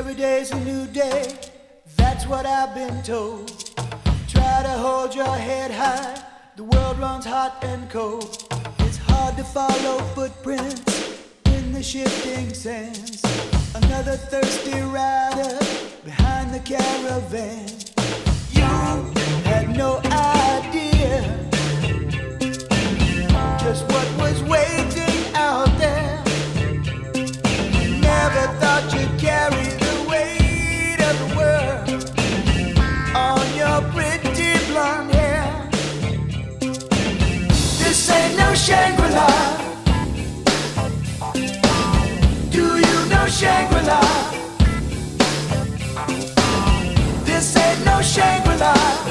Every day's a new day, that's what I've been told. Try to hold your head high, the world runs hot and cold. It's hard to follow footprints in the shifting sands. Another thirsty rider behind the caravan. You had no idea just what was waiting out there. Never thought you'd carry the weight of the world on your pretty blonde hair. This ain't no Shangri-La. Do you know Shangri-La? This ain't no Shangri-La.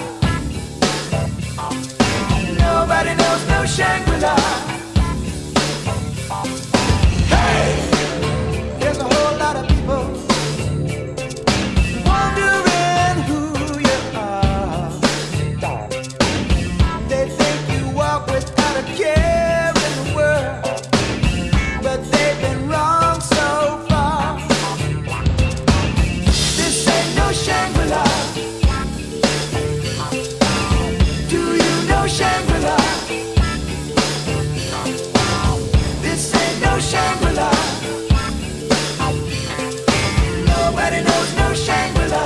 Nobody knows no Shangri-La. Hey! There's a whole lot of people wondering who you are. They think you walk without a care in the world, but they've been wrong so far. This ain't no Shangri-La. Do you know Shangri-La? This ain't no Shangri-La. Nobody knows no Shangri-La.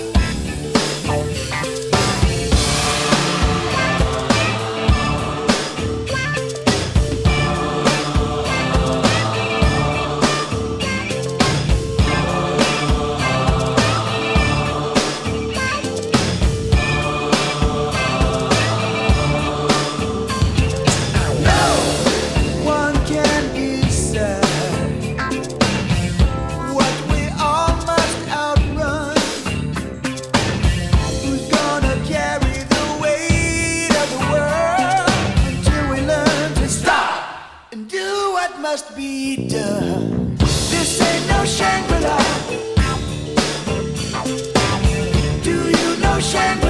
No one can decide what we all must outrun. Who's gonna carry the weight of the world until we learn to stop and do what must be done? This ain't no Shangri-La. Do you know Shangri-La?